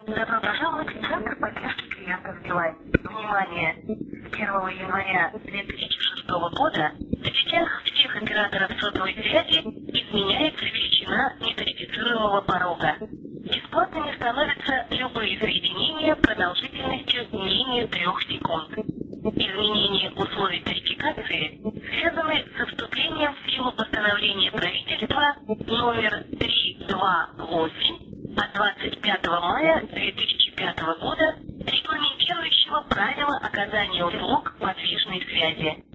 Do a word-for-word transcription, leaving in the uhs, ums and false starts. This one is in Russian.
Добро пожаловать в Центр поддержки клиентов Билайн. Внимание! С первого января две тысячи шестого года в сетях всех операторов сотовой связи изменяется величина неверифицируемого порога. Бесплатными становятся любые соединения продолжительностью менее трех секунд. Изменение условий верификации связаны со вступлением в силу постановления правительства номер триста двадцать восемь от двадцать пятого мая две тысячи пятого года, регламентирующего правила оказания услуг подвижной связи.